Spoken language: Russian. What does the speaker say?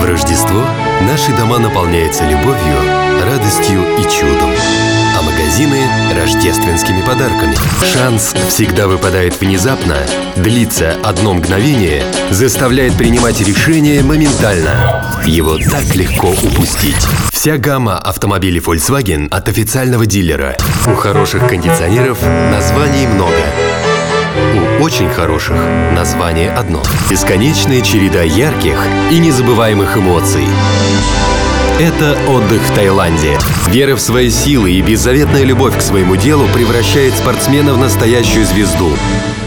В Рождество наши дома наполняются любовью, радостью и чудом, а магазины – рождественскими подарками. Шанс всегда выпадает внезапно, длится одно мгновение, заставляет принимать решения моментально. Его так легко упустить. Вся гамма автомобилей Volkswagen от официального дилера. У хороших кондиционеров названий много. У очень хороших название одно. Бесконечная череда ярких и незабываемых эмоций. Это отдых в Таиланде. Вера в свои силы и беззаветная любовь к своему делу превращает спортсмена в настоящую звезду.